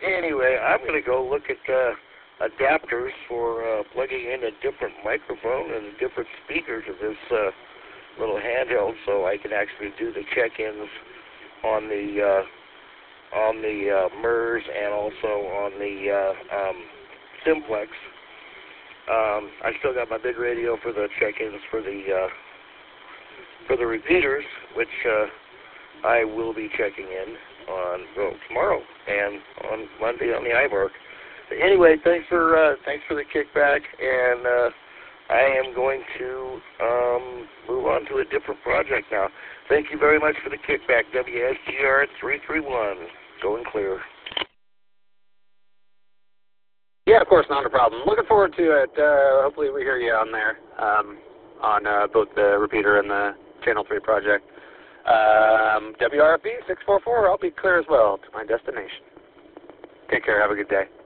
Anyway, I'm going to go look at adapters for plugging in a different microphone and the different speakers of this little handheld, so I can actually do the check-ins on the MERS and also on the Simplex. I still got my big radio for the check-ins for the repeaters, which I will be checking in on tomorrow and on Monday on the iVark. But anyway, thanks for the kickback, and I am going to move on to a different project now. Thank you very much for the kickback, WSGR 331, going clear. Yeah, of course, not a problem. Looking forward to it. Hopefully we hear you on there, on both the repeater and the Channel 3 project. WRFB 644, I'll be clear as well to my destination. Take care. Have a good day.